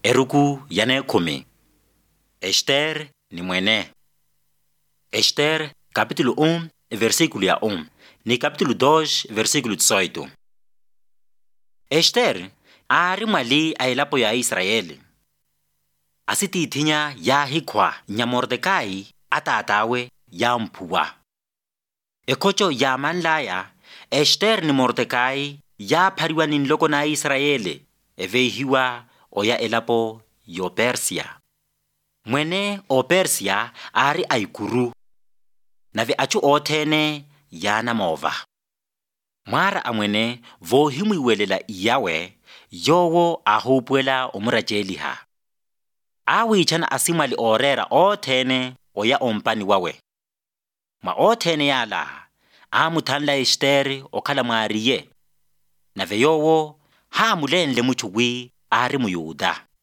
Eruku yane kumi. Esther ni mwene. Esther capítulo 1 versículo ya 1 ni capítulo 2 versículo 18. Esther ari mwali ailapo ya Israeli. Asitithinya ya hikwa nya Mordekai atatawe ya mpuwa. Ekocho ya manlaya Esther ni Mordekai ya phariwa ninloko na Israeli eveihiwa oya elapo yo Persia. Mwene o Persia ari aikuru nave achu othene yana mova. Mwara amwene vohimwiwelela iyawe yowo ahupwela omurajeliha. Awichana asimali orera othene oya ompani wawe. Ma othene yala amuthanla Esther okhala mwariye nave yowo hamulenle muchuwi ari muyuda.